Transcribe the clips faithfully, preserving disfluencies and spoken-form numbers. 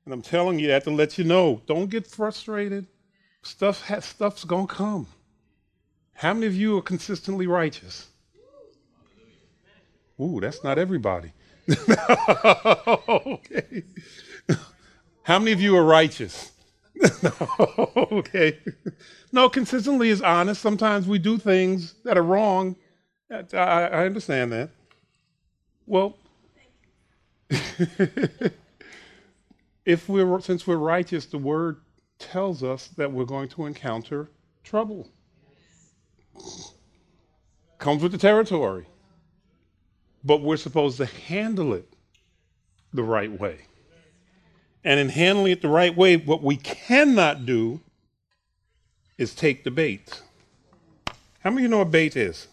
And I'm telling you that to let you know, don't get frustrated. Stuff has, stuff's going to come. How many of you are consistently righteous? Ooh, that's not everybody. Okay. How many of you are righteous? Okay. No, consistently is honest. Sometimes we do things that are wrong. I, I understand that. Well, if we're since we're righteous, the word tells us that we're going to encounter trouble. Comes with the territory. But we're supposed to handle it the right way. And in handling it the right way, what we cannot do is take the bait. How many of you know what bait is?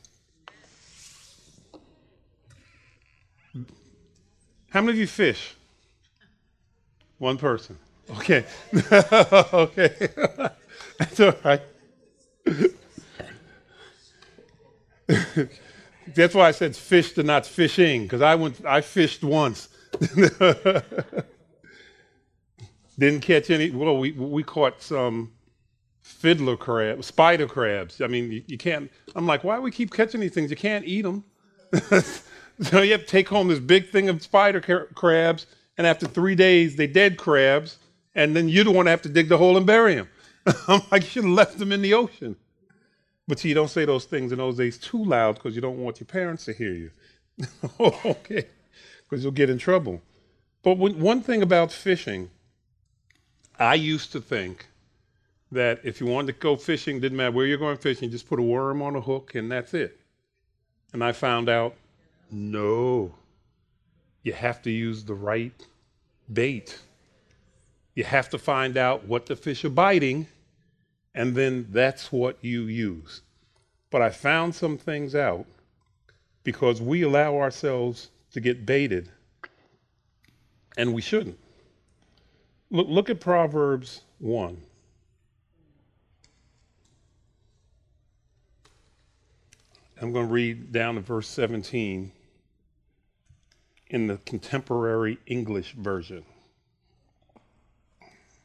How many of you fish? One person. Okay. Okay. That's all right. That's why I said fish to not fishing, because I went I fished once. Didn't catch any. Well, we we caught some fiddler crabs, spider crabs. I mean, you, you can't. I'm like, why do we keep catching these things? You can't eat them. So you have to take home this big thing of spider cra- crabs, and after three days, they dead crabs, and then you're the one that have to dig the hole and bury them. I'm like, you should have left them in the ocean. But see, you don't say those things in those days too loud because you don't want your parents to hear you. Okay, because you'll get in trouble. But when, one thing about fishing, I used to think that if you wanted to go fishing, didn't matter where you're going fishing, just put a worm on a hook and that's it. And I found out, no, you have to use the right bait. You have to find out what the fish are biting, and then that's what you use. But I found some things out because we allow ourselves to get baited, and we shouldn't. Look, look at Proverbs one. I'm going to read down to verse seventeen in the contemporary English version. It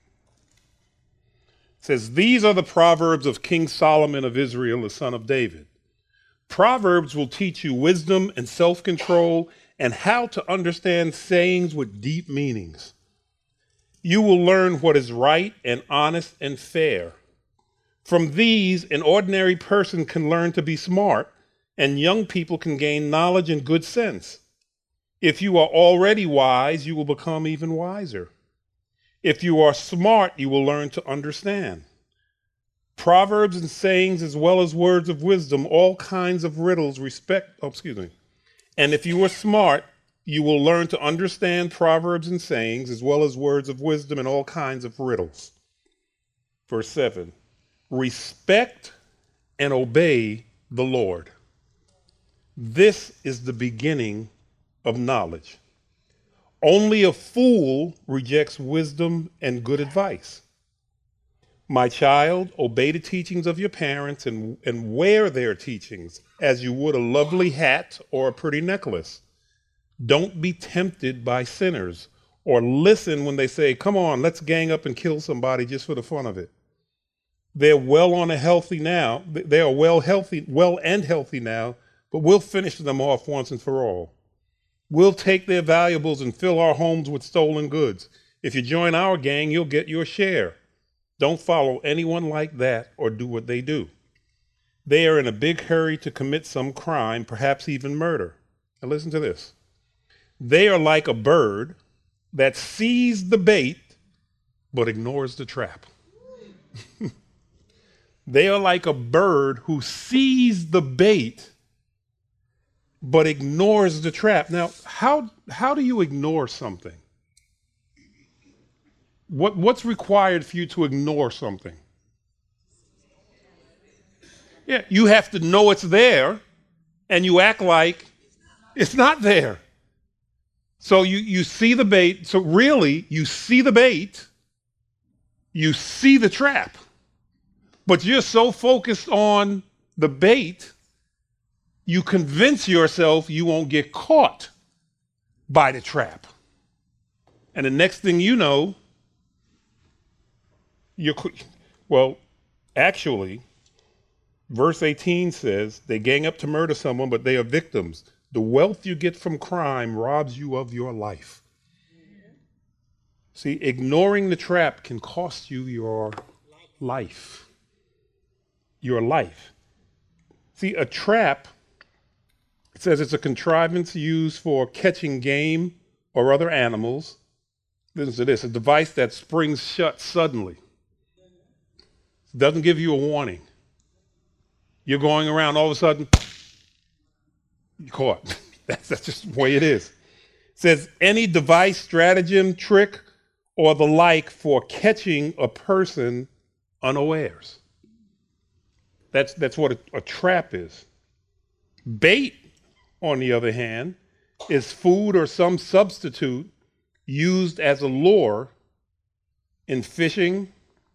says, "These are the Proverbs of King Solomon of Israel, the son of David. Proverbs will teach you wisdom and self-control and how to understand sayings with deep meanings. You will learn what is right and honest and fair. From these, an ordinary person can learn to be smart, and young people can gain knowledge and good sense. If you are already wise, you will become even wiser. If you are smart, you will learn to understand. Proverbs and sayings, as well as words of wisdom, all kinds of riddles, respect, oh, excuse me. And if you are smart, you will learn to understand proverbs and sayings, as well as words of wisdom and all kinds of riddles." Verse seven, "Respect and obey the Lord. This is the beginning of knowledge. Only a fool rejects wisdom and good advice. My child, obey the teachings of your parents and, and wear their teachings as you would a lovely hat or a pretty necklace. Don't be tempted by sinners or listen when they say, 'Come on, let's gang up and kill somebody just for the fun of it.' They're well on a healthy now. They are well healthy, well and healthy now, but we'll finish them off once and for all. We'll take their valuables and fill our homes with stolen goods. If you join our gang, you'll get your share. Don't follow anyone like that or do what they do. They are in a big hurry to commit some crime, perhaps even murder." Now listen to this. "They are like a bird that sees the bait but ignores the trap." They are like a bird who sees the bait but ignores the trap. Now, how how do you ignore something? What what's required for you to ignore something? Yeah, you have to know it's there, and you act like it's not there. So you, you see the bait. So really, you see the bait, you see the trap, but you're so focused on the bait, you convince yourself you won't get caught by the trap. And the next thing you know, You're, well, actually, verse eighteen says they gang up to murder someone, but they are victims. The wealth you get from crime robs you of your life. See, ignoring the trap can cost you your life. Your life. See, a trap, it says it's a contrivance used for catching game or other animals. Listen to this, a device that springs shut suddenly. It doesn't give you a warning. You're going around, all of a sudden, you're caught. That's, that's just the way it is. It says any device, stratagem, trick, or the like for catching a person unawares. That's, that's what a, a trap is. Bait, on the other hand, is food or some substitute used as a lure in fishing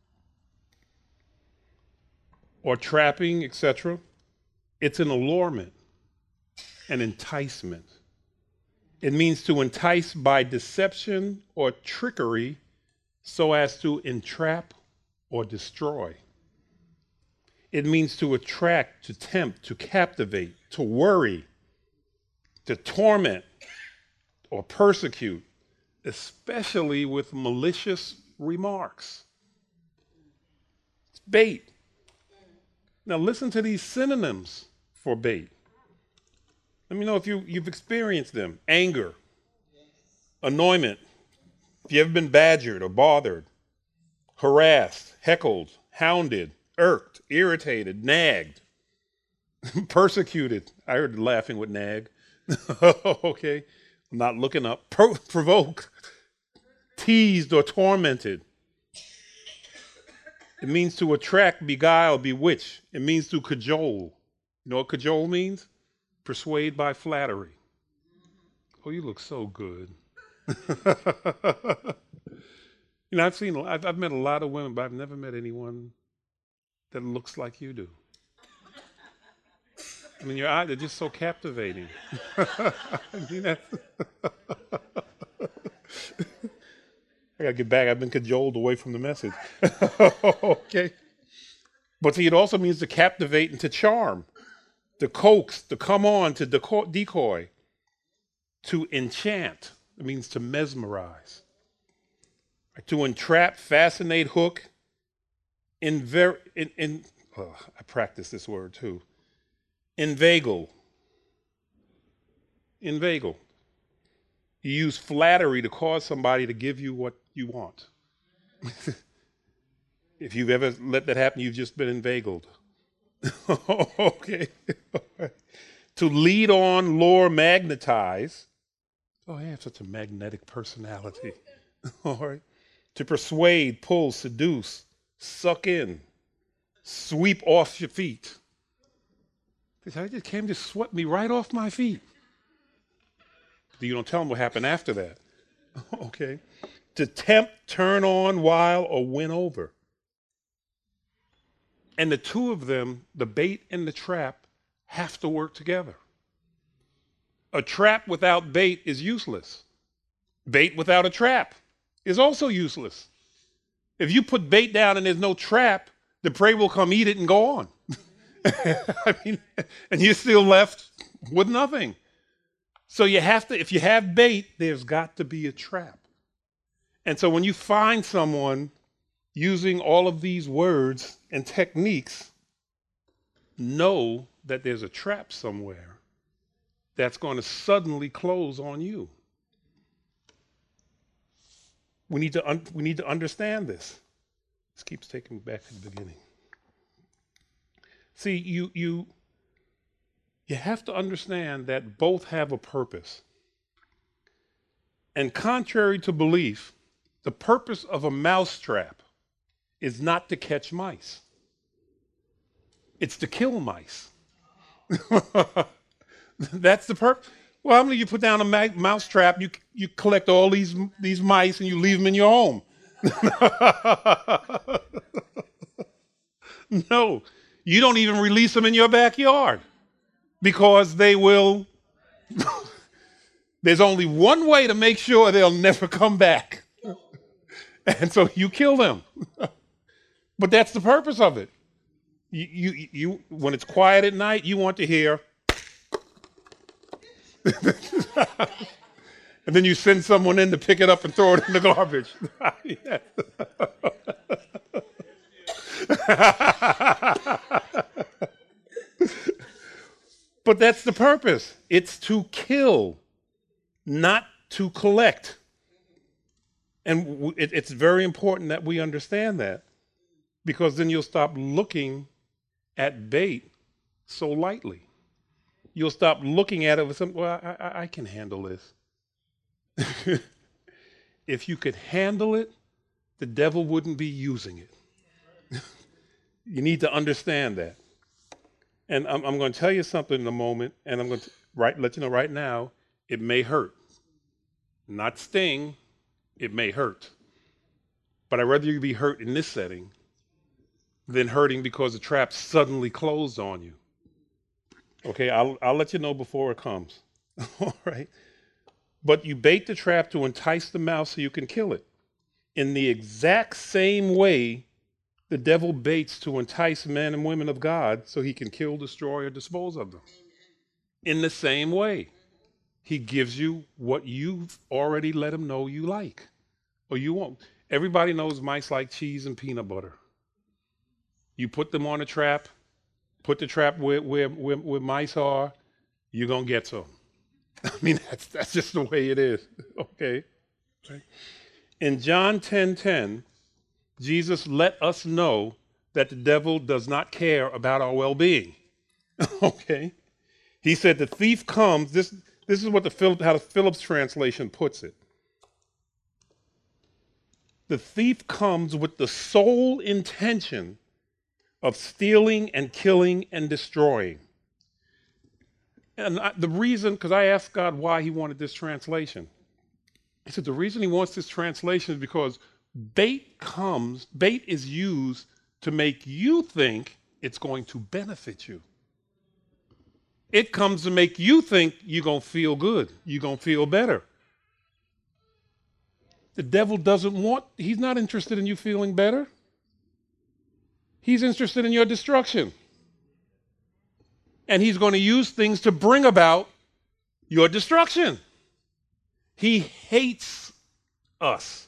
or trapping, et cetera. It's an allurement, an enticement. It means to entice by deception or trickery so as to entrap or destroy. It means to attract, to tempt, to captivate, to worry, to torment or persecute, especially with malicious remarks. It's bait. Now listen to these synonyms for bait. Let me know if you, you've experienced them. Anger, annoyment, if you've ever been badgered or bothered, harassed, heckled, hounded, irked, irritated, nagged, persecuted. I heard laughing with nag. Okay, I'm not looking up. Pro- provoked, teased, or tormented. It means to attract, beguile, bewitch. It means to cajole. You know what cajole means? Persuade by flattery. Oh, you look so good. You know, I've seen, I've, I've met a lot of women, but I've never met anyone that looks like you do. I mean, your eyes are just so captivating. I mean, that's I gotta get back. I've been cajoled away from the message. Okay. But see, it also means to captivate and to charm, to coax, to come on, to deco- decoy, to enchant. It means to mesmerize, to entrap, fascinate, hook. In ver- in, in oh, I practice this word too. Inveigle. Inveigle. You use flattery to cause somebody to give you what you want. If you've ever let that happen, you've just been inveigled. Okay. To lead on, lure, magnetize. Oh, I have such a magnetic personality. All right. To persuade, pull, seduce, suck in, sweep off your feet. I just came to sweep me right off my feet. You don't tell them what happened after that. Okay. To tempt, turn on, while, or win over. And the two of them, the bait and the trap, have to work together. A trap without bait is useless. Bait without a trap is also useless. If you put bait down and there's no trap, the prey will come eat it and go on. I mean, and you're still left with nothing. So you have to, if you have bait, there's got to be a trap. And so when you find someone using all of these words and techniques, know that there's a trap somewhere that's going to suddenly close on you. We need to un- we need to understand this. This keeps taking me back to the beginning. See, you you you have to understand that both have a purpose. And contrary to belief, the purpose of a mousetrap is not to catch mice. It's to kill mice. That's the purpose. Well, how many of you put down a ma- mousetrap, you you collect all these these mice and you leave them in your home? No, you don't even release them in your backyard because they will. There's only one way to make sure they'll never come back. And so you kill them. But that's the purpose of it. You, you, you, when it's quiet at night, you want to hear, and then you send someone in to pick it up and throw it in the garbage. But that's the purpose. It's to kill, not to collect. And w- it, it's very important that we understand that, because then you'll stop looking at bait so lightly. You'll stop looking at it with some, well, I, I, I can handle this. If you could handle it, the devil wouldn't be using it. You need to understand that. And I'm, I'm going to tell you something in a moment, and I'm going to right, let you know right now, it may hurt. Not sting, it may hurt. But I'd rather you be hurt in this setting than hurting because the trap suddenly closed on you. Okay, I'll, I'll let you know before it comes. All right? But you bait the trap to entice the mouse so you can kill it. In the exact same way, the devil baits to entice men and women of God so he can kill, destroy, or dispose of them. In the same way, he gives you what you've already let him know you like, or you won't. Everybody knows mice like cheese and peanut butter. You put them on a trap, put the trap where, where, where, where mice are, you're going to get some. I mean, that's, that's just the way it is, okay? Okay. In John ten ten, Jesus let us know that the devil does not care about our well-being. Okay? He said the thief comes, this, this is what the Phil, how the Phillips translation puts it. The thief comes with the sole intention of stealing and killing and destroying. And I, the reason, because I asked God why he wanted this translation. He said the reason he wants this translation is because bait comes, bait is used to make you think it's going to benefit you. It comes to make you think you're going to feel good, you're going to feel better. The devil doesn't want, he's not interested in you feeling better. He's interested in your destruction. And he's going to use things to bring about your destruction. He hates us.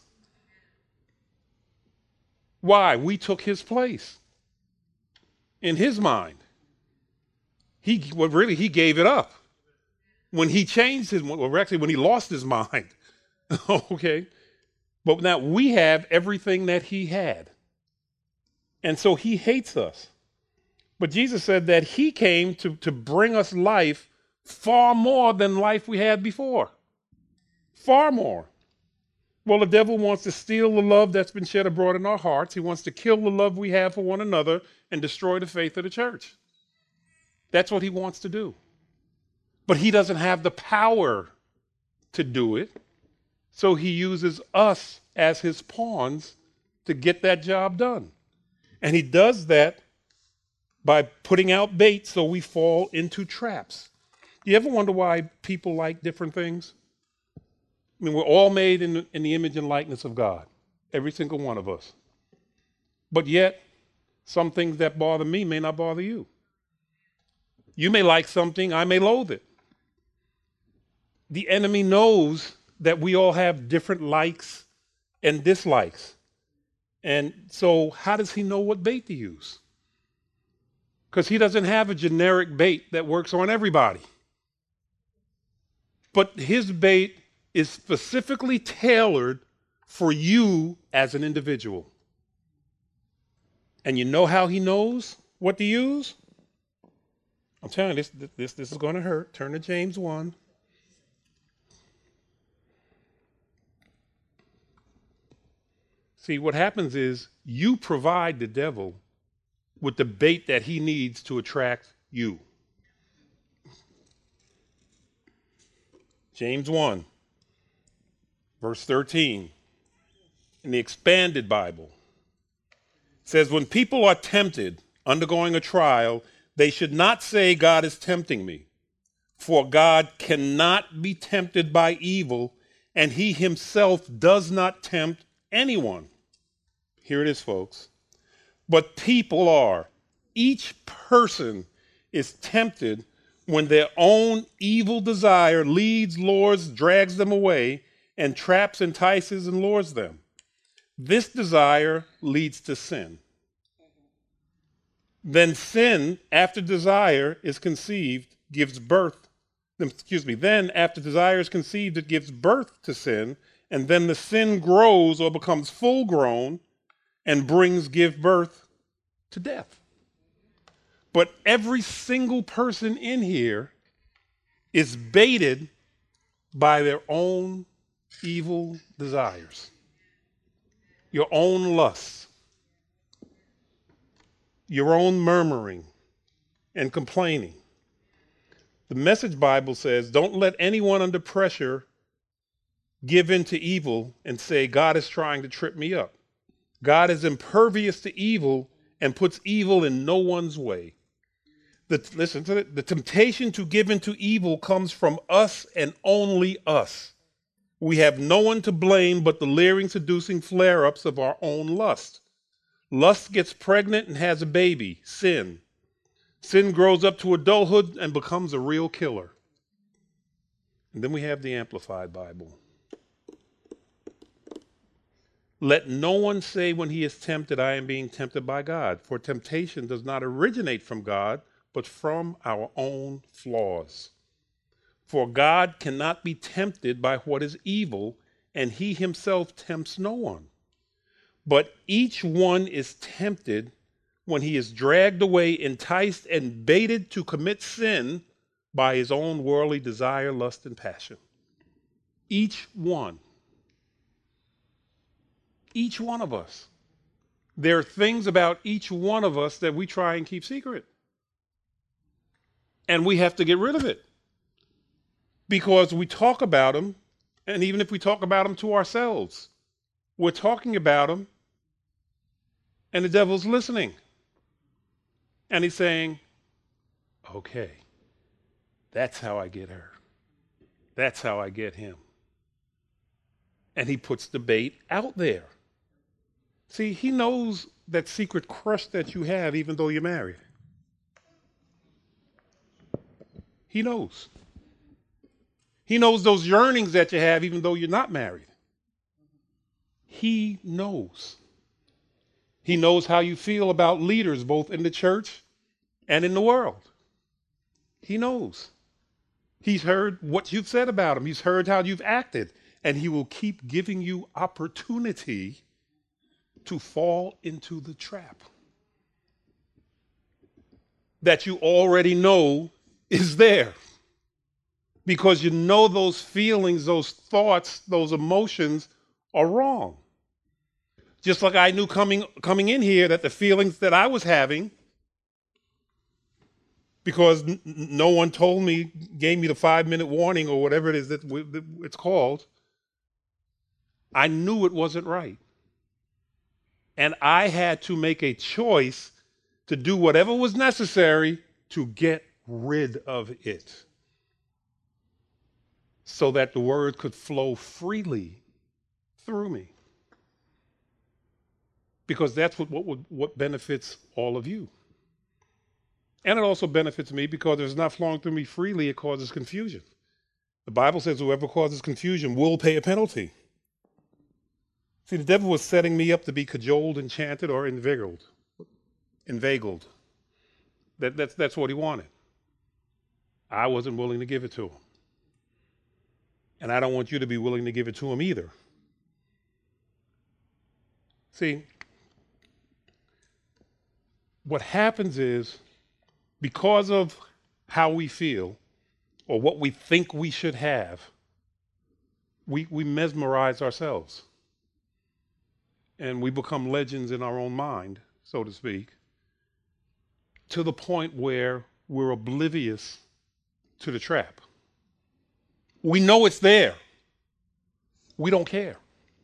Why? We took his place. In his mind. He, well, really, he gave it up. When he changed his, well, actually, when he lost his mind. Okay? But now we have everything that he had. And so he hates us. But Jesus said that he came to, to bring us life far more than life we had before. Far more. Well, the devil wants to steal the love that's been shed abroad in our hearts. He wants to kill the love we have for one another and destroy the faith of the church. That's what he wants to do. But he doesn't have the power to do it. So he uses us as his pawns to get that job done. And he does that by putting out bait so we fall into traps. You ever wonder why people like different things? I mean, we're all made in, in the image and likeness of God, every single one of us. But yet, some things that bother me may not bother you. You may like something, I may loathe it. The enemy knows that we all have different likes and dislikes. And so how does he know what bait to use? Because he doesn't have a generic bait that works on everybody. But his bait is specifically tailored for you as an individual. And you know how he knows what to use? I'm telling you, this, this, this is going to hurt. Turn to James one. See, what happens is you provide the devil with the bait that he needs to attract you. James one, verse thirteen, in the Expanded Bible, says, when people are tempted, undergoing a trial, they should not say, God is tempting me. For God cannot be tempted by evil, and he himself does not tempt anyone. Here it is, folks. but people are. Each person is tempted when their own evil desire leads, lures, drags them away, and traps, entices, and lures them. This desire leads to sin. Then sin, after desire is conceived, gives birth. Excuse me. Then, after desire is conceived, it gives birth to sin, and then the sin grows or becomes full grown and brings, give birth to death. But every single person in here is baited by their own evil desires, your own lusts, your own murmuring and complaining. The Message Bible says, don't let anyone under pressure give in to evil and say, God is trying to trip me up. God is impervious to evil and puts evil in no one's way. The, listen to it. The temptation to give into evil comes from us and only us. We have no one to blame but the leering, seducing flare-ups of our own lust. Lust gets pregnant and has a baby, sin. Sin grows up to adulthood and becomes a real killer. And then we have the Amplified Bible. Let no one say when he is tempted, I am being tempted by God, for temptation does not originate from God, but from our own flaws. For God cannot be tempted by what is evil, and he himself tempts no one. But each one is tempted when he is dragged away, enticed, and baited to commit sin by his own worldly desire, lust, and passion. Each one. Each one of us. There are things about each one of us that we try and keep secret. And we have to get rid of it. Because we talk about them, and even if we talk about them to ourselves, we're talking about them, and the devil's listening. And he's saying, okay, that's how I get her. That's how I get him. And he puts the bait out there. See, he knows that secret crush that you have even though you're married. He knows. He knows those yearnings that you have even though you're not married. He knows. He knows how you feel about leaders both in the church and in the world. He knows. He's heard what you've said about him. He's heard how you've acted. And he will keep giving you opportunity to fall into the trap that you already know is there. Because you know those feelings, those thoughts, those emotions are wrong. Just like I knew coming coming in here that the feelings that I was having, because n- no one told me, gave me the five-minute warning or whatever it is that we, that it's called, I knew it wasn't right. And I had to make a choice to do whatever was necessary to get rid of it so that the word could flow freely through me. Because that's what, what, what benefits all of you. And it also benefits me because if it's not flowing through me freely, it causes confusion. The Bible says whoever causes confusion will pay a penalty. See, the devil was setting me up to be cajoled, enchanted, or inveigled. Inveigled. That, that's, that's what he wanted. I wasn't willing to give it to him. And I don't want you to be willing to give it to him either. See, what happens is, because of how we feel, or what we think we should have, we, we mesmerize ourselves. And we become legends in our own mind, so to speak, to the point where we're oblivious to the trap. We know it's there. We don't care.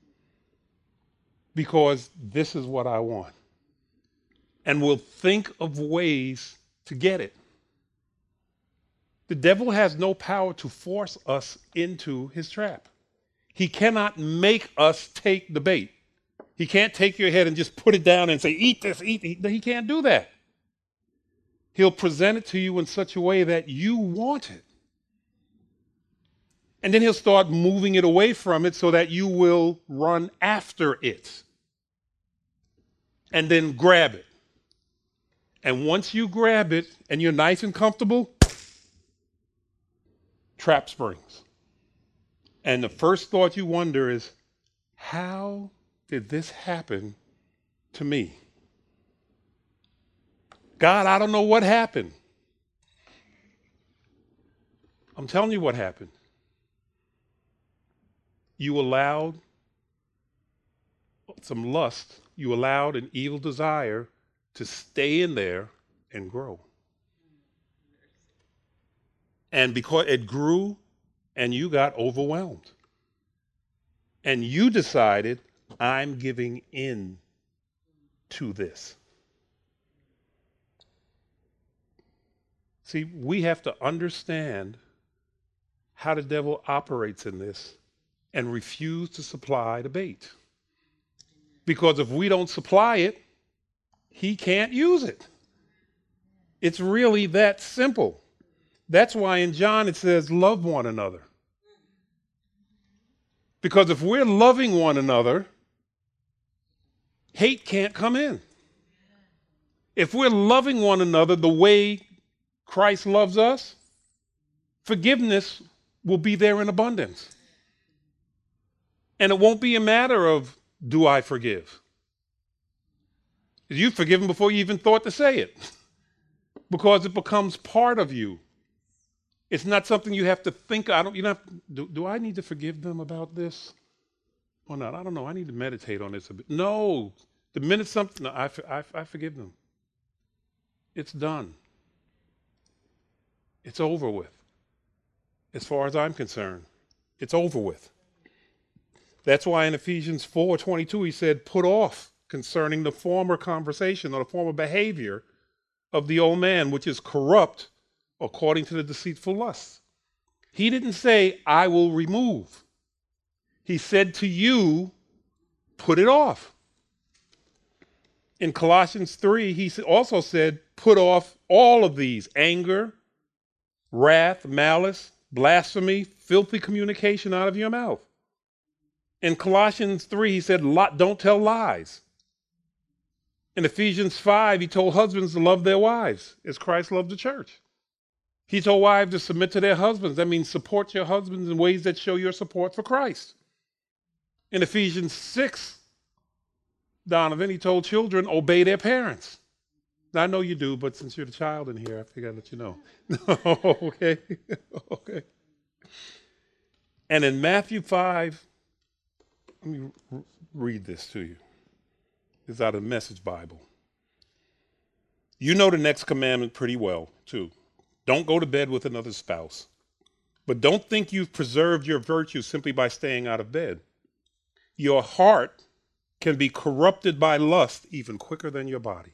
Because this is what I want. And we'll think of ways to get it. The devil has no power to force us into his trap. He cannot make us take the bait. He can't take your head and just put it down and say, eat this, eat. He, he can't do that. He'll present it to you in such a way that you want it. And then he'll start moving it away from it so that you will run after it. And then grab it. And once you grab it and you're nice and comfortable, trap springs. And the first thought you wonder is, how did this happen to me? God, I don't know what happened. I'm telling you what happened. You allowed some lust, you allowed an evil desire to stay in there and grow. And because it grew and you got overwhelmed. And you decided, I'm giving in to this. See, we have to understand how the devil operates in this and refuse to supply the bait. Because if we don't supply it, he can't use it. It's really that simple. That's why in John it says, love one another. Because if we're loving one another, hate can't come in. If we're loving one another the way Christ loves us, forgiveness will be there in abundance. And it won't be a matter of, do I forgive? You've forgiven before you even thought to say it. Because it becomes part of you. It's not something you have to think. I don't. You don't. Have, do, do I need to forgive them about this or not? I don't know. I need to meditate on this a bit. No. The minute something, no, I, I, I forgive them. It's done. It's over with. As far as I'm concerned, it's over with. That's why in Ephesians four twenty-two he said, put off concerning the former conversation or the former behavior of the old man, which is corrupt according to the deceitful lusts. He didn't say, I will remove. He said to you, put it off. In Colossians three, he also said, put off all of these: anger, wrath, malice, blasphemy, filthy communication out of your mouth. In Colossians three, he said, don't tell lies. In Ephesians five, he told husbands to love their wives as Christ loved the church. He told wives to submit to their husbands. That means support your husbands in ways that show your support for Christ. In Ephesians six, Donovan, he told children, obey their parents. Now, I know you do, but since you're the child in here, I figured I'd let you know. Okay. Okay. And in Matthew five, let me r- read this to you. It's out of the Message Bible. You know the next commandment pretty well, too. Don't go to bed with another spouse. But don't think you've preserved your virtue simply by staying out of bed. Your heart can be corrupted by lust even quicker than your body.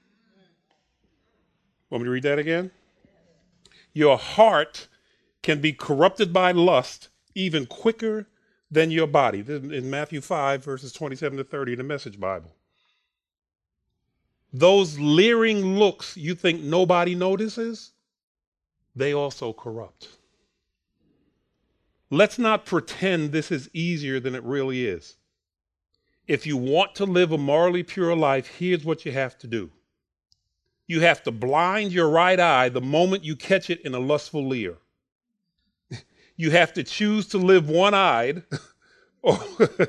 Want me to read that again? Your heart can be corrupted by lust even quicker than your body. This is in Matthew five, verses twenty-seven to thirty in the Message Bible. Those leering looks you think nobody notices, they also corrupt. Let's not pretend this is easier than it really is. If you want to live a morally pure life, here's what you have to do. You have to blind your right eye the moment you catch it in a lustful leer. You have to choose to live one-eyed or,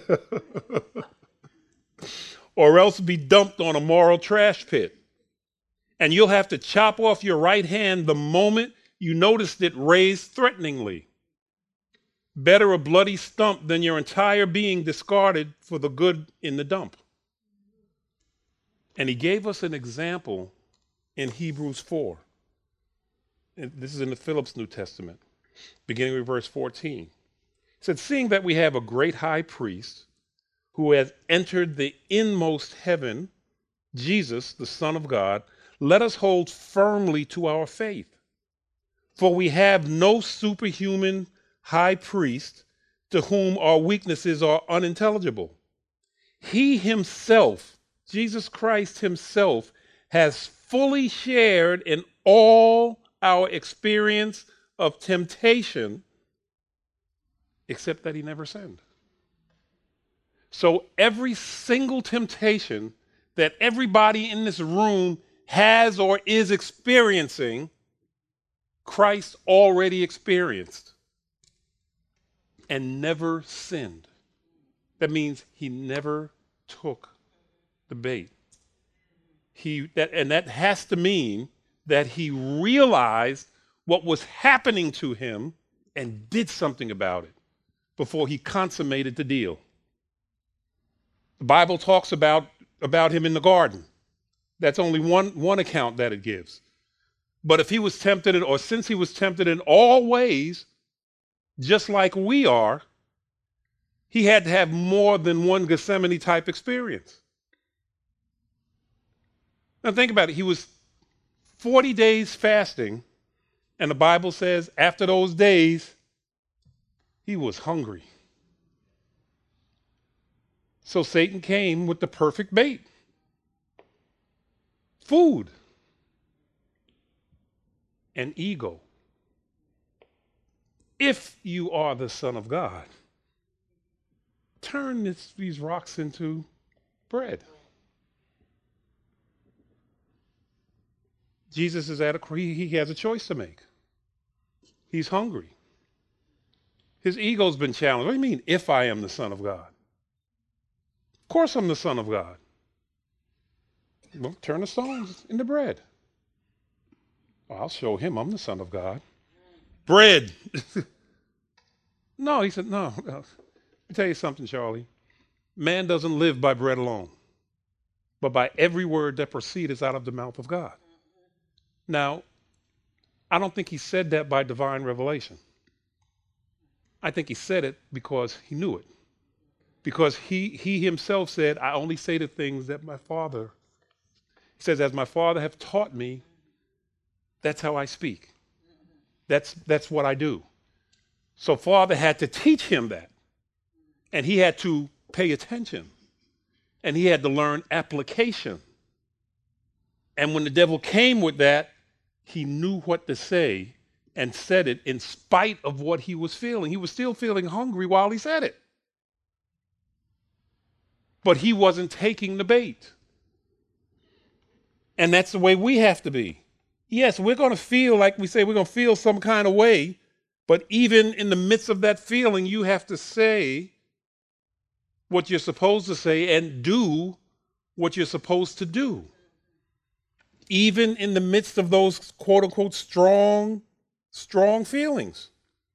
or else be dumped on a moral trash pit. And you'll have to chop off your right hand the moment you noticed it raised threateningly. Better a bloody stump than your entire being discarded for the good in the dump. And he gave us an example in Hebrews four. And this is in the Phillips New Testament, beginning with verse fourteen. He said, seeing that we have a great high priest who has entered the inmost heaven, Jesus, the Son of God, let us hold firmly to our faith. For we have no superhuman high priest to whom our weaknesses are unintelligible. He himself, Jesus Christ himself, has fully shared in all our experience of temptation, except that he never sinned. So every single temptation that everybody in this room has or is experiencing, Christ already experienced and never sinned. That means he never took the bait. He that and that has to mean that he realized what was happening to him and did something about it before he consummated the deal. The Bible talks about, about him in the garden. That's only one, one account that it gives. But if he was tempted, in, or since he was tempted in all ways, just like we are, he had to have more than one Gethsemane type experience. Now think about it. He was forty days fasting, and the Bible says after those days, he was hungry. So Satan came with the perfect bait. Food and ego. If you are the Son of God, turn this, these rocks into bread. Jesus is at a, he, he has a choice to make. He's hungry. His ego's been challenged. What do you mean, if I am the Son of God? Of course I'm the Son of God. Well, turn the stones into bread. Well, I'll show him I'm the Son of God. Bread. No, he said, no. no. Let me tell you something, Charlie. Man doesn't live by bread alone, but by every word that proceeds out of the mouth of God. Now, I don't think he said that by divine revelation. I think he said it because he knew it. Because he, he himself said, I only say the things that my Father, he says, as my Father have taught me, that's how I speak. That's, that's what I do. So Father had to teach him that. And he had to pay attention. And he had to learn application. And when the devil came with that, he knew what to say and said it in spite of what he was feeling. He was still feeling hungry while he said it. But he wasn't taking the bait. And that's the way we have to be. Yes, we're going to feel like we say we're going to feel some kind of way, but even in the midst of that feeling, you have to say what you're supposed to say and do what you're supposed to do. Even in the midst of those quote unquote strong, strong feelings.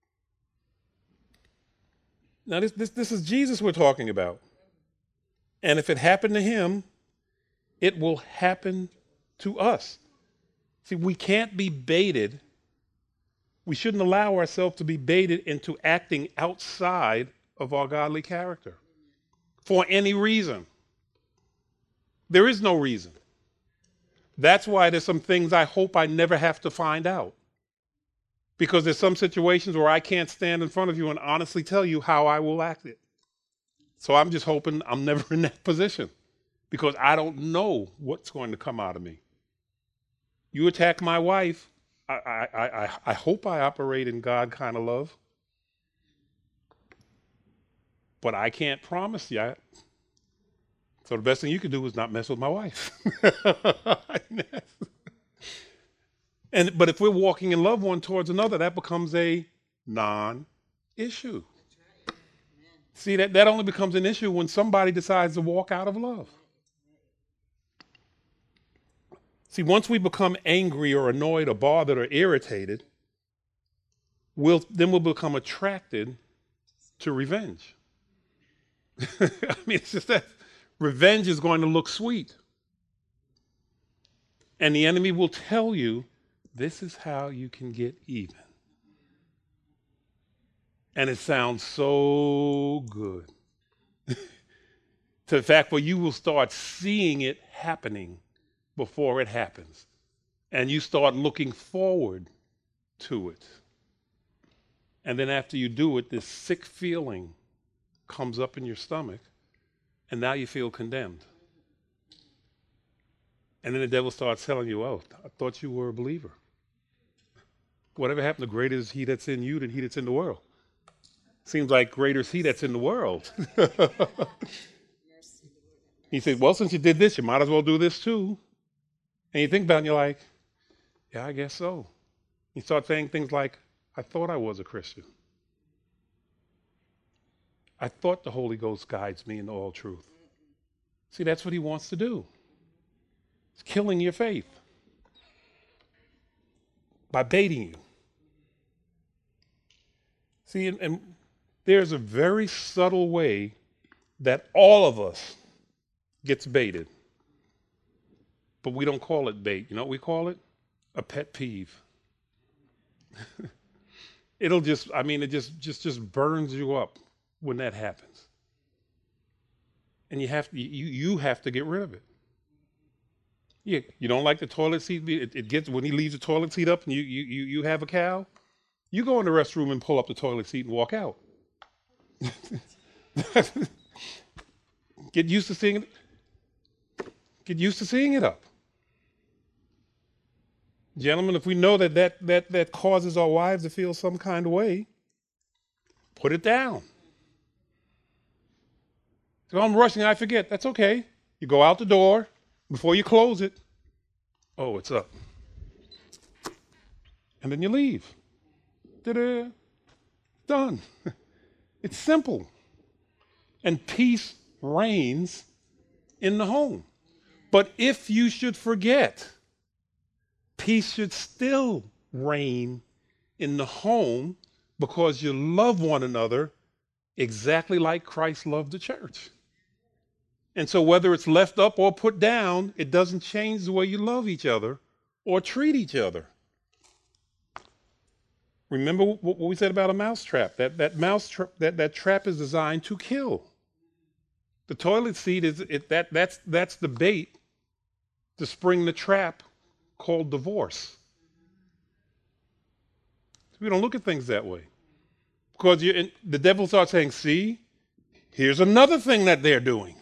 Now, this, this, this is Jesus we're talking about. And if it happened to him, it will happen to us. See, we can't be baited. We shouldn't allow ourselves to be baited into acting outside of our godly character for any reason. There is no reason. That's why there's some things I hope I never have to find out. Because there's some situations where I can't stand in front of you and honestly tell you how I will act it. So I'm just hoping I'm never in that position because I don't know what's going to come out of me. You attack my wife, I, I, I, I hope I operate in God kind of love. But I can't promise you. So the best thing you can do is not mess with my wife. and But if we're walking in love one towards another, that becomes a non-issue. See, that, that only becomes an issue when somebody decides to walk out of love. See, once we become angry or annoyed or bothered or irritated, we'll, then we'll become attracted to revenge. I mean, it's just that revenge is going to look sweet. And the enemy will tell you, this is how you can get even. And it sounds so good. To the fact where you will start seeing it happening before it happens. And you start looking forward to it. And then after you do it, this sick feeling comes up in your stomach. and now you feel condemned. And then the devil starts telling you, oh, I thought you were a believer. Whatever happened to greater is he that's in you than he that's in the world. Seems like greater is he that's in the world. He said, well, since you did this, you might as well do this too. And you think about it and you're like, yeah, I guess so. You start saying things like, I thought I was a Christian. I thought the Holy Ghost guides me into all truth. See, that's what he wants to do. It's killing your faith by baiting you. See, and, and there's a very subtle way that all of us gets baited. But we don't call it bait. You know what we call it? A pet peeve. It'll just, I mean, it just, just, just burns you up when that happens. And you have to, you, you have to get rid of it. You, you don't like the toilet seat? It, it gets, when he leaves the toilet seat up and you, you, you, you have a cow, you go in the restroom and pull up the toilet seat and walk out. Get used to seeing it. Get used to seeing it up. Gentlemen, if we know that that, that that causes our wives to feel some kind of way, put it down. So I'm rushing, I forget. That's okay. You go out the door before you close it. Oh, it's up. And then you leave. Ta-da. Done. It's simple. And peace reigns in the home. But if you should forget, peace should still reign in the home because you love one another exactly like Christ loved the church. And so whether it's left up or put down, it doesn't change the way you love each other or treat each other. Remember what we said about a mouse trap? That, that mouse trap, that, that trap is designed to kill. The toilet seat is it, that that's that's the bait to spring the trap called divorce. We don't look at things that way. Because you, the devil starts saying, see, here's another thing that they're doing.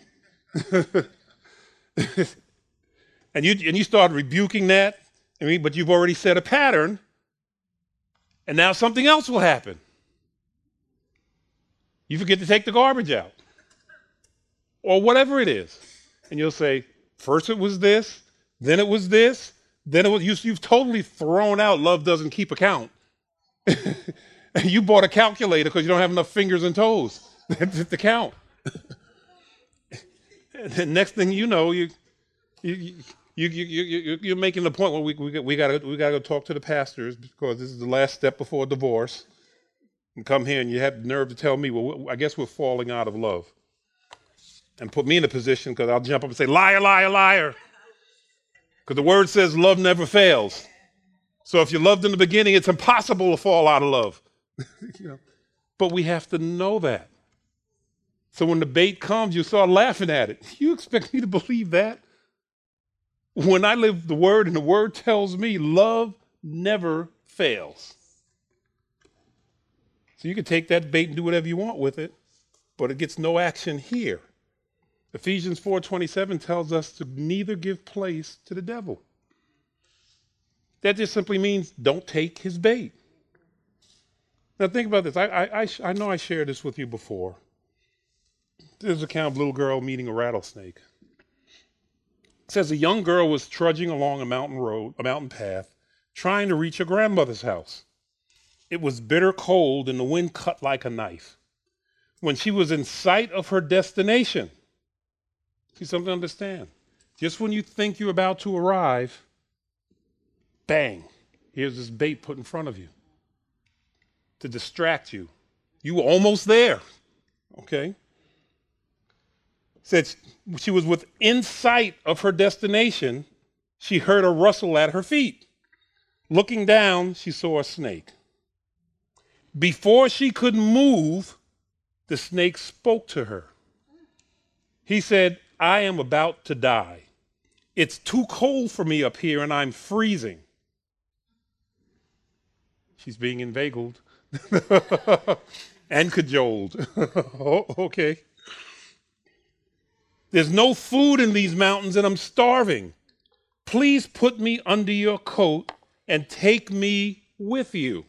and you and you start rebuking that, I mean, but you've already set a pattern, and now something else will happen. You forget to take the garbage out. Or whatever it is. And you'll say, first it was this, then it was this, then it was, you, you've totally thrown out love doesn't keep account. You bought a calculator because you don't have enough fingers and toes to count. And the next thing you know, you, you, you, you, you, you, you're making the point where we, we, we got we to go talk to the pastors because this is the last step before divorce. And come here and you have the nerve to tell me, well, I guess we're falling out of love. And put me in a position because I'll jump up and say, liar, liar, liar. Because the word says love never fails. So if you loved in the beginning, it's impossible to fall out of love. You know? But we have to know that. So when the bait comes, you start laughing at it. You expect me to believe that? When I live the word and the word tells me love never fails. So you can take that bait and do whatever you want with it, but it gets no action here. Ephesians four twenty-seven tells us to neither give place to the devil. That just simply means don't take his bait. Now think about this. I, I, I, I know I shared this with you before. There's an account of a little girl meeting a rattlesnake. It says a young girl was trudging along a mountain road, a mountain path, trying to reach her grandmother's house. It was bitter cold and the wind cut like a knife. When she was in sight of her destination, see, something to understand. Just when you think you're about to arrive, bang, here's this bait put in front of you to distract you. You were almost there, okay? Said she was within sight of her destination. She heard a rustle at her feet. Looking down, she saw a snake. Before she could move, the snake spoke to her. He said, I am about to die. It's too cold for me up here and I'm freezing. She's being inveigled and cajoled. Oh, okay. There's no food in these mountains and I'm starving. Please put me under your coat and take me with you.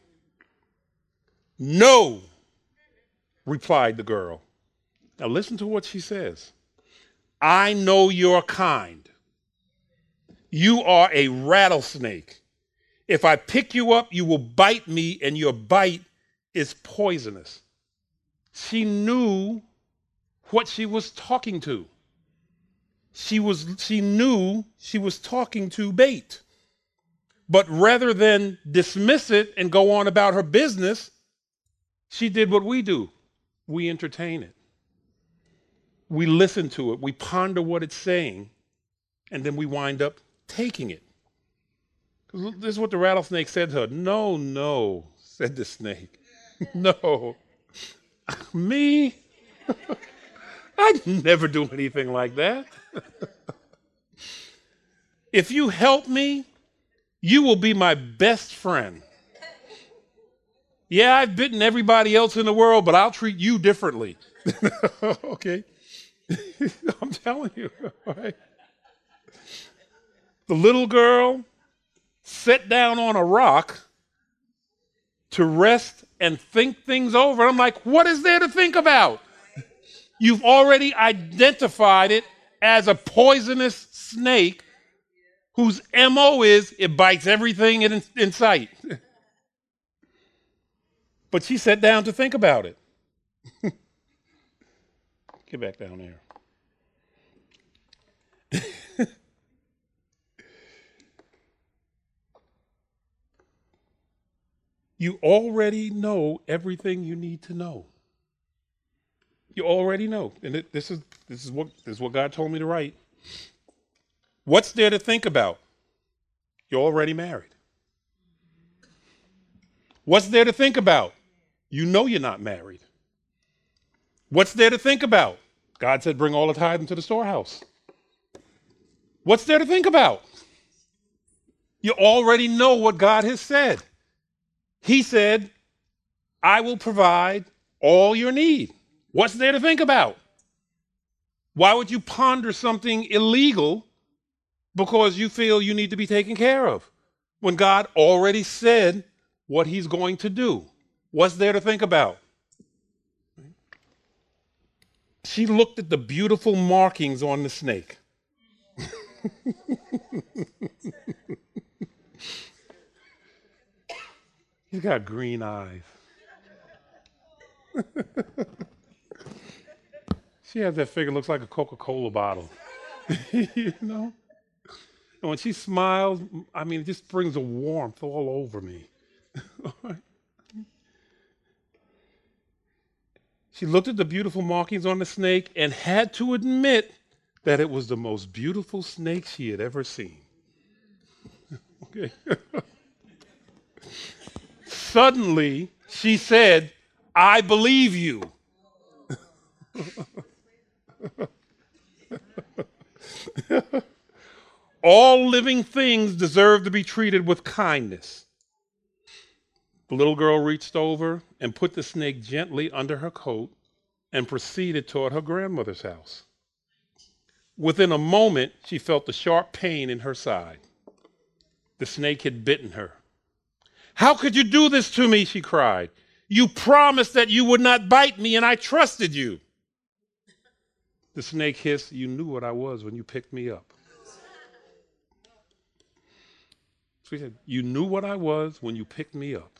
No, replied the girl. Now listen to what she says. I know your kind. You are a rattlesnake. If I pick you up, you will bite me, and your bite is poisonous. She knew what she was talking to. She was, she knew she was talking to bait. But rather than dismiss it and go on about her business, she did what we do. We entertain it. We listen to it. We ponder what it's saying, and then we wind up taking it. This is what the rattlesnake said to her. No, no, said the snake. No. Me? I'd never do anything like that. If you help me, you will be my best friend. Yeah, I've bitten everybody else in the world, but I'll treat you differently. Okay. I'm telling you. All right. The little girl sat down on a rock to rest and think things over. I'm like, what is there to think about? You've already identified it as a poisonous snake whose M O is it bites everything in, in sight. But she sat down to think about it. Get back down there. You already know everything you need to know. You already know. And it, this is this is what this is what God told me to write. What's there to think about? You're already married. What's there to think about? You know you're not married. What's there to think about? God said, bring all the tithe into the storehouse. What's there to think about? You already know what God has said. He said, I will provide all your need. What's there to think about? Why would you ponder something illegal because you feel you need to be taken care of when God already said what he's going to do? What's there to think about? She looked at the beautiful markings on the snake. He's got green eyes. She has that figure, looks like a Coca-Cola bottle. You know? And when she smiles, I mean, it just brings a warmth all over me. All right? She looked at the beautiful markings on the snake and had to admit that it was the most beautiful snake she had ever seen. Okay. Suddenly, she said, I believe you. All living things deserve to be treated with kindness. The little girl reached over and put the snake gently under her coat and proceeded toward her grandmother's house. Within a moment, she felt the sharp pain in her side. The snake had bitten her. How could you do this to me? She cried. You promised that you would not bite me, and I trusted you. The snake hissed, you knew what I was when you picked me up. She said, you knew what I was when you picked me up.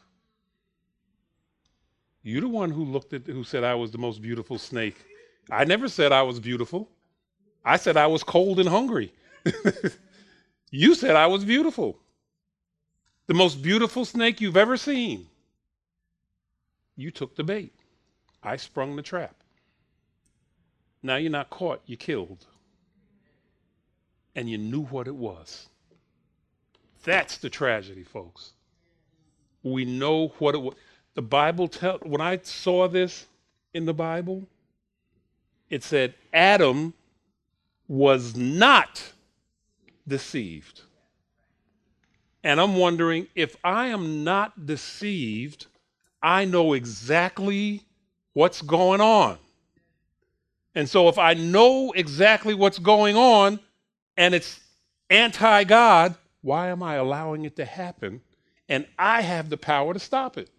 You're the one who looked at, who said I was the most beautiful snake. I never said I was beautiful. I said I was cold and hungry. You said I was beautiful. The most beautiful snake you've ever seen. You took the bait. I sprung the trap. Now you're not caught, you're killed. And you knew what it was. That's the tragedy, folks. We know what it was. The Bible tells, when I saw this in the Bible, it said Adam was not deceived. And I'm wondering, if I am not deceived, I know exactly what's going on. And so if I know exactly what's going on and it's anti-God, why am I allowing it to happen? And I have the power to stop it.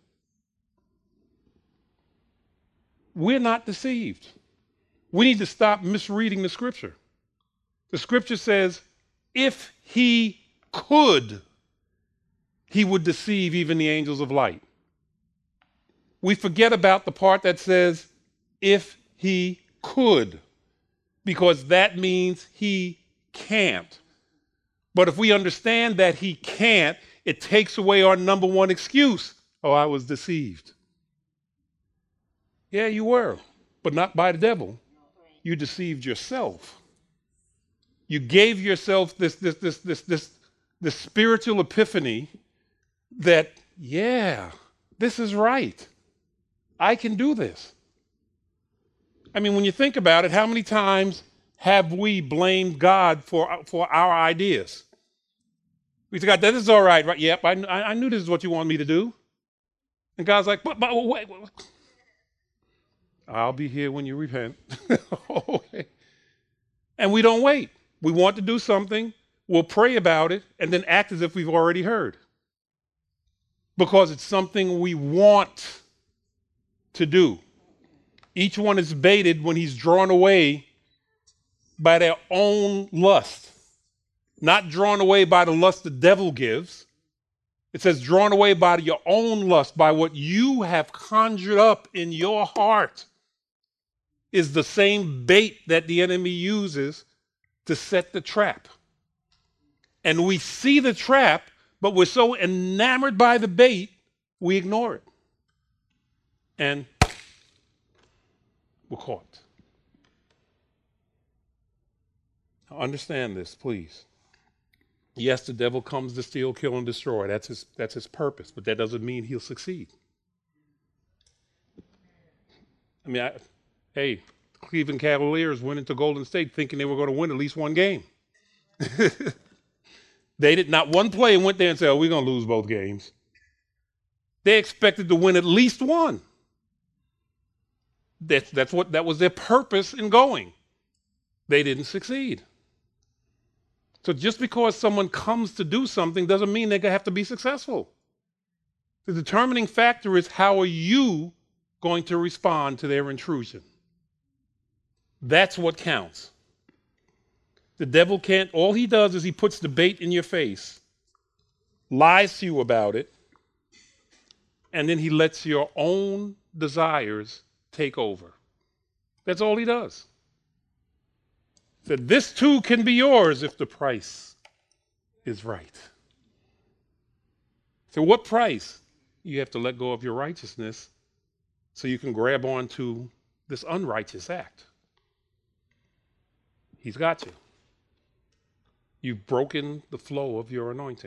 We're not deceived. We need to stop misreading the scripture. The scripture says, if he could, he would deceive even the angels of light. We forget about the part that says, if he could, because that means he can't. But if we understand that he can't, it takes away our number one excuse. Oh, I was deceived. Yeah, you were, but not by the devil. You deceived yourself. You gave yourself this, this, this, this, this, this spiritual epiphany that, yeah, this is right. I can do this. I mean, when you think about it, how many times have we blamed God for, for our ideas? We say, God, this is all right, right? Yep, I, I knew this is what you want me to do. And God's like, but, but wait, wait. I'll be here when you repent. Okay. And we don't wait. We want to do something, we'll pray about it, and then act as if we've already heard. Because it's something we want to do. Each one is baited when he's drawn away by their own lust. Not drawn away by the lust the devil gives. It says drawn away by your own lust, by what you have conjured up in your heart, is the same bait that the enemy uses to set the trap. And we see the trap, but we're so enamored by the bait, we ignore it. And we're caught. Now understand this, please. Yes, the devil comes to steal, kill, and destroy. That's his, that's his purpose, but that doesn't mean he'll succeed. I mean, I, hey, Cleveland Cavaliers went into Golden State thinking they were going to win at least one game. They did not one player went there and said, oh, we're going to lose both games. They expected to win at least one. That's, that's what, that was their purpose in going. They didn't succeed. So just because someone comes to do something doesn't mean they're going to have to be successful. The determining factor is, how are you going to respond to their intrusion? That's what counts. The devil can't, all he does is he puts the bait in your face, lies to you about it, and then he lets your own desires take over. That's all he does. That this too can be yours if the price is right. So what price? You have to let go of your righteousness so you can grab onto this unrighteous act. He's got you. You've broken the flow of your anointing.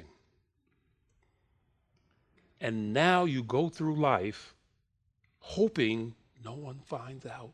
And now you go through life hoping no one finds out.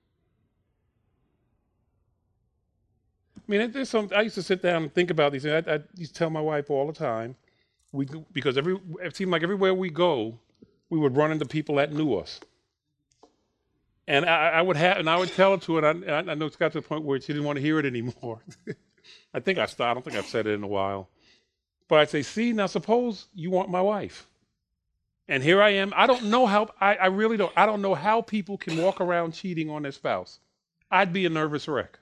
I mean, there's some, I used to sit down and think about these things. I, I used to tell my wife all the time, we, because every, it seemed like everywhere we go, we would run into people that knew us. And I, I would have, and I would tell her to it. I, I know it's got to the point where she didn't want to hear it anymore. I think I stopped. I don't think I've said it in a while. But I'd say, see, now suppose you want my wife. And here I am. I don't know how, I, I really don't. I don't know how people can walk around cheating on their spouse. I'd be a nervous wreck.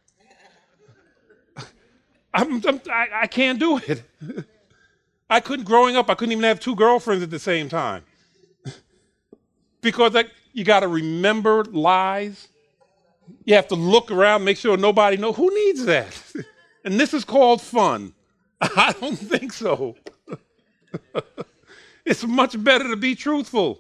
I'm, I'm, I, I can't do it. I couldn't, growing up, I couldn't even have two girlfriends at the same time. Because like, you got to remember lies. You have to look around, make sure nobody knows. Who needs that? And this is called fun. I don't think so. It's much better to be truthful.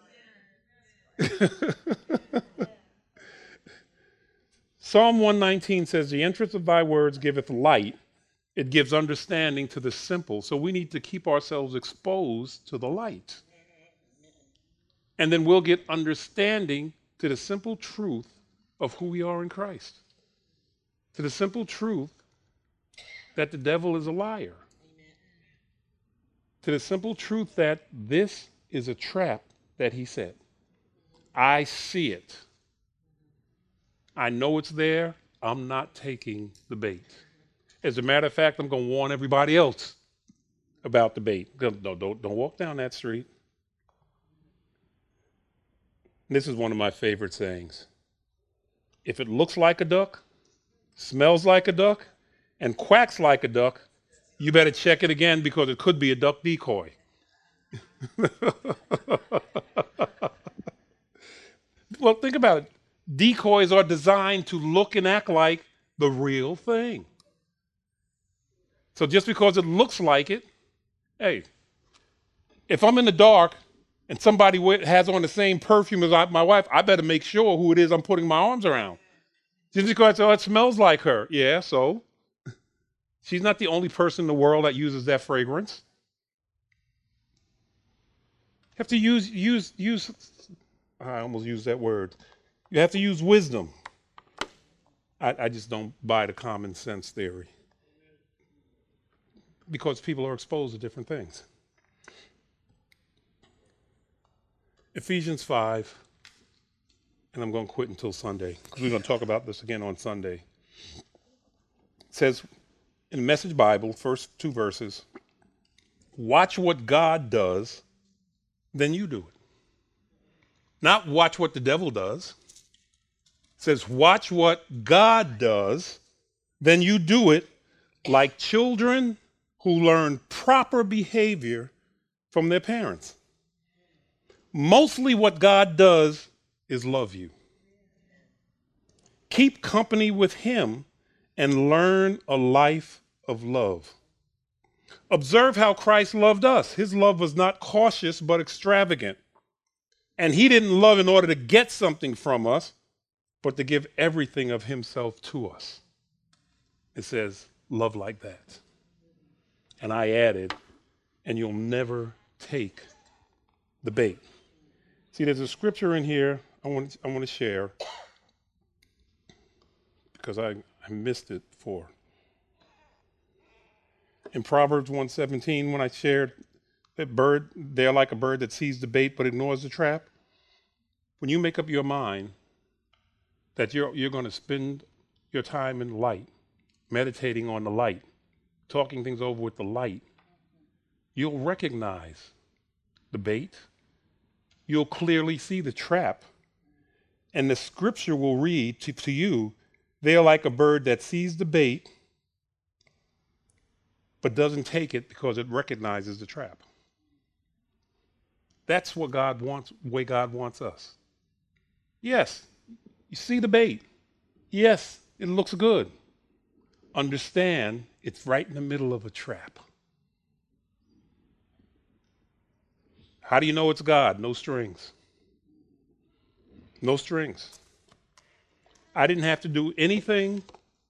Psalm one nineteen says, the entrance of thy words giveth light. It gives understanding to the simple. So we need to keep ourselves exposed to the light. And then we'll get understanding to the simple truth of who we are in Christ. To the simple truth that the devil is a liar. Amen. To the simple truth that this is a trap that he set. I see it. I know it's there. I'm not taking the bait. As a matter of fact, I'm going to warn everybody else about the bait. Don't, don't, don't walk down that street. This is one of my favorite sayings. If it looks like a duck, smells like a duck, and quacks like a duck, you better check it again because it could be a duck decoy. Well, think about it. Decoys are designed to look and act like the real thing. So just because it looks like it, hey, if I'm in the dark and somebody has on the same perfume as my wife, I better make sure who it is I'm putting my arms around. Just because oh, it smells like her. Yeah, so she's not the only person in the world that uses that fragrance. You have to use, use, use, I almost used that word. You have to use wisdom. I, I just don't buy the common sense theory. Because people are exposed to different things. Ephesians five, and I'm going to quit until Sunday, because we're going to talk about this again on Sunday. It says in the Message Bible, first two verses, watch what God does, then you do it. Not watch what the devil does. It says watch what God does, then you do it, like children who learn proper behavior from their parents. Mostly what God does is love you. Keep company with him and learn a life of love. Observe how Christ loved us. His love was not cautious, but extravagant. And he didn't love in order to get something from us, but to give everything of himself to us. It says, love like that. And I added, and you'll never take the bait. See, there's a scripture in here I want, I want to share because I, I missed it before. In Proverbs one seventeen, when I shared that bird, they're like a bird that sees the bait but ignores the trap. When you make up your mind that you're, you're going to spend your time in light, meditating on the light, talking things over with the light, you'll recognize the bait. You'll clearly see the trap. And the scripture will read to, to you, they're like a bird that sees the bait, but doesn't take it because it recognizes the trap. That's what God wants, the way God wants us. Yes, you see the bait. Yes, it looks good. Understand it's right in the middle of a trap. How do you know it's God? No strings. No strings. I didn't have to do anything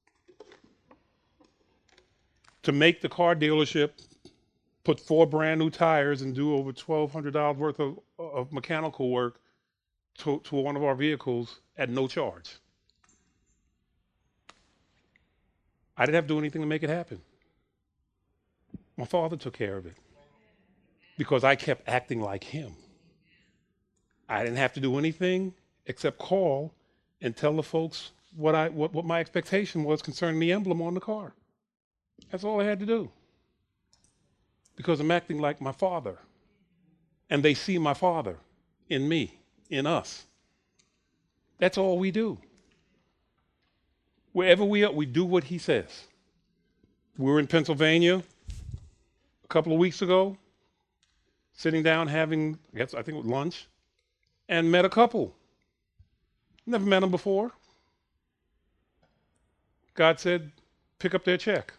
to make the car dealership put four brand new tires and do over twelve hundred dollars worth of, of mechanical work to, to one of our vehicles at no charge. I didn't have to do anything to make it happen. My father took care of it because I kept acting like him. I didn't have to do anything except call and tell the folks what I what, what my expectation was concerning the emblem on the car. That's all I had to do. Because I'm acting like my father. And they see my father in me, in us. That's all we do. Wherever we are, we do what he says. We were in Pennsylvania a couple of weeks ago, sitting down having, I guess I think it was lunch, and met a couple. Never met them before. God said, pick up their check.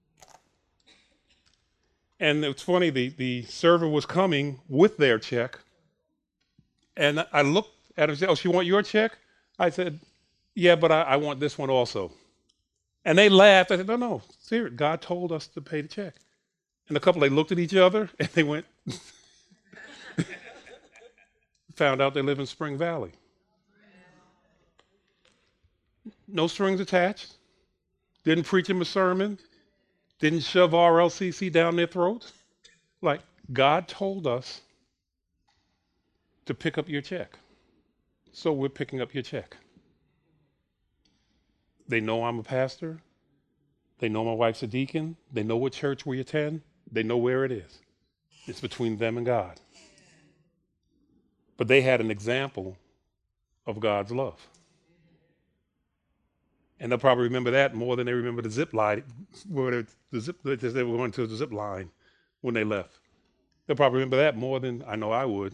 And it's funny, the, the server was coming with their check. And I looked at her and said, oh, she want your check? I said, yeah, but I, I want this one also. And they laughed. I said, no, no, serious. God told us to pay the check. And the couple, they looked at each other and they went, found out they live in Spring Valley. No strings attached. Didn't preach them a sermon. Didn't shove R L C C down their throats. Like, God told us to pick up your check. So we're picking up your check. They know I'm a pastor. They know my wife's a deacon. They know what church we attend. They know where it is. It's between them and God. But they had an example of God's love. And they'll probably remember that more than they remember the zip line, where the zip, they were going to the zip line when they left. They'll probably remember that more than I know I would.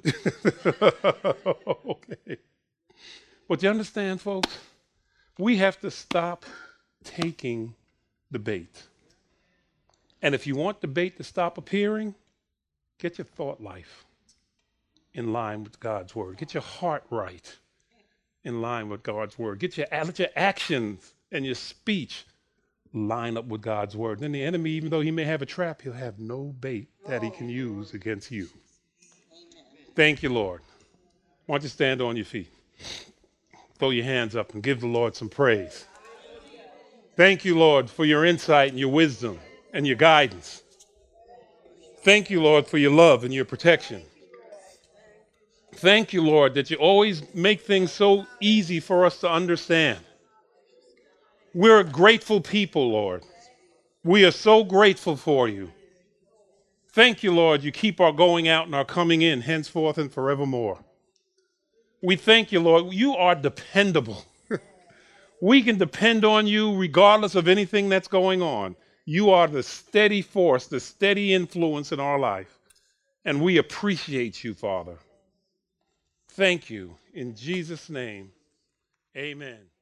Okay. But you understand, folks, we have to stop taking the bait. And if you want the bait to stop appearing, get your thought life in line with God's word. Get your heart right in line with God's word. Get your, let your actions and your speech line up with God's word. Then the enemy, even though he may have a trap, he'll have no bait that he can use against you. Amen. Thank you, Lord. Why don't you stand on your feet? Throw your hands up and give the Lord some praise. Thank you, Lord, for your insight and your wisdom and your guidance. Thank you, Lord, for your love and your protection. Thank you, Lord, that you always make things so easy for us to understand. We're a grateful people, Lord. We are so grateful for you. Thank you, Lord, you keep our going out and our coming in henceforth and forevermore. We thank you, Lord. You are dependable. We can depend on you regardless of anything that's going on. You are the steady force, the steady influence in our life. And we appreciate you, Father. Thank you. In Jesus' name, amen.